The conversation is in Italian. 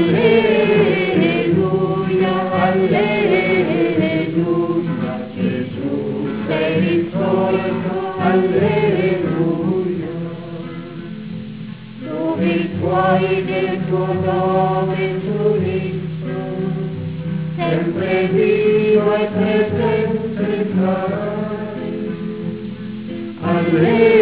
Alleluia, alleluia, Gesù sei risorto, alleluia. Dove i tuoi del tuo nome giurisco, sempre vivo e presente sarai. Alleluia.